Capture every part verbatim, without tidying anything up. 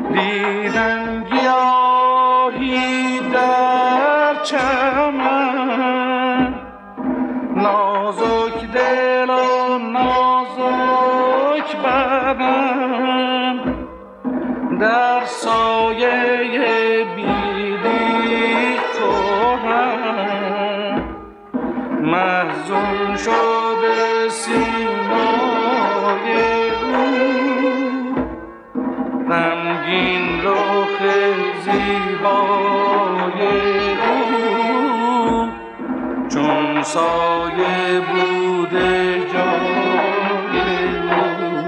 دیدم گیاهی در چمن، نازک دل و نازک بدن، در سایه بیدی کهن، محزون شده سیمای او، غمگین رخ زیبای او، چون سایه بوده جای او.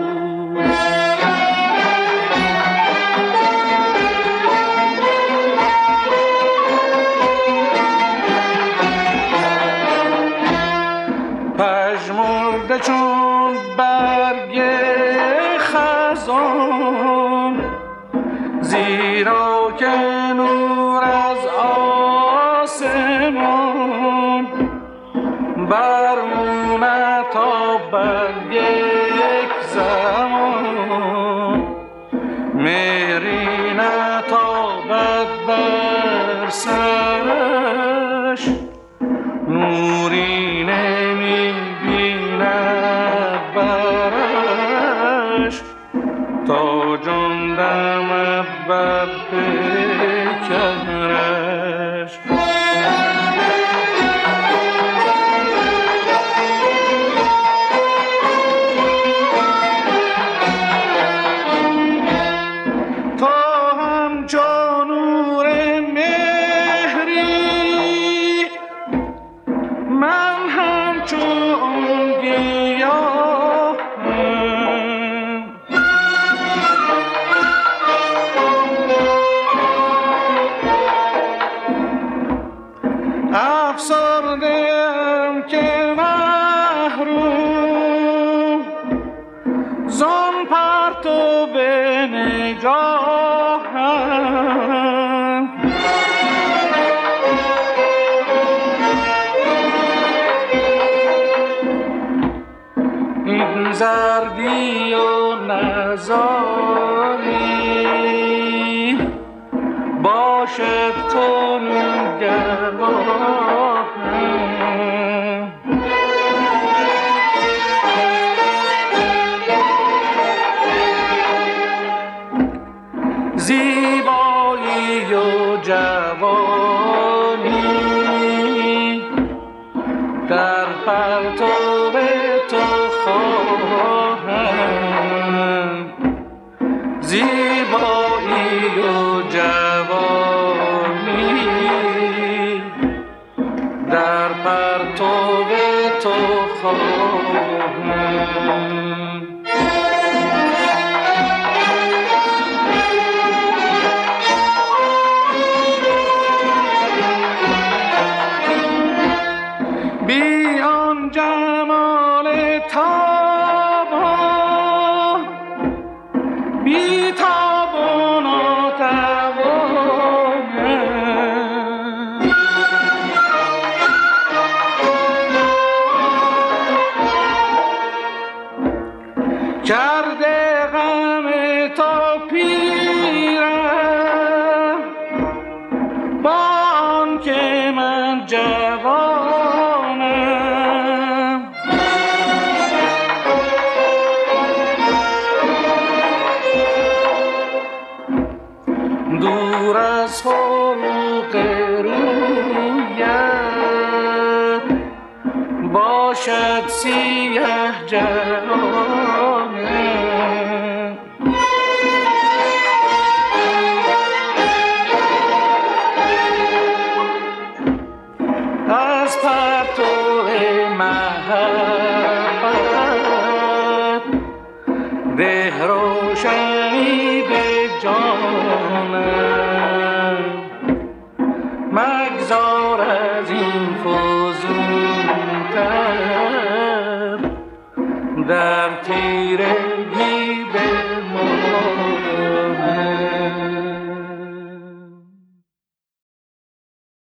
پژمرده چون برگ خزان، زیرا که نور از آسمان بر او نتابد یک زمان، مهری نتابد بر سرش، نوری نمی بیند برش، تا جان دمد بر پیکرش. تا همچون نور مهری، من همچون گیاهم، افسرده‌ام که محروم زان پرتو نگاهم، این زردی و نزاری باشد کنون گواهم، زیبایی و جوانی در پرتو تو خواهم، زیبایی و جوانی در پرتو تو خواهم. بی آن جمال تابان، بی تاب و ناتوانم، کرده غم تا پیرم، با آن که من جوانم، دور از فروغ رویت باشد سیه جهانم، از پرتو محبت ده روشنی به جانم، مگذار از این فزونتر در تیره